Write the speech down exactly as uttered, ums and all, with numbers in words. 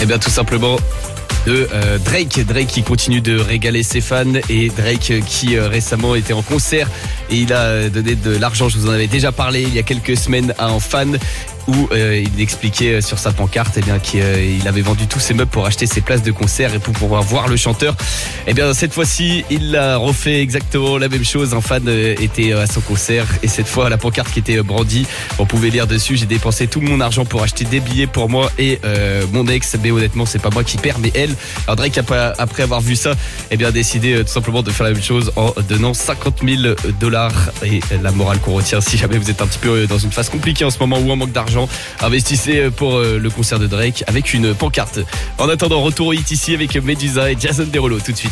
Eh bien, tout simplement de euh, Drake. Drake qui continue de régaler ses fans et Drake qui euh, récemment était en concert et il a donné de l'argent, je vous en avais déjà parlé il y a quelques semaines à un fan où euh, il expliquait sur sa pancarte eh bien qu'il euh, avait vendu tous ses meubles pour acheter ses places de concert et pour pouvoir voir le chanteur. Eh bien cette fois-ci il a refait exactement la même chose. Un fan euh, était à son concert et cette fois la pancarte qui était brandie, on pouvait lire dessus: j'ai dépensé tout mon argent pour acheter des billets pour moi et euh, mon ex, mais honnêtement c'est pas moi qui perds mais elle. Alors Drake après avoir vu ça eh bien décidé euh, tout simplement de faire la même chose en donnant cinquante mille dollars. Et la morale qu'on retient, si jamais vous êtes un petit peu dans une phase compliquée en ce moment ou en manque d'argent, investissez pour le concert de Drake avec une pancarte. En attendant, retour au hit ici avec Medusa et Jason Derulo tout de suite.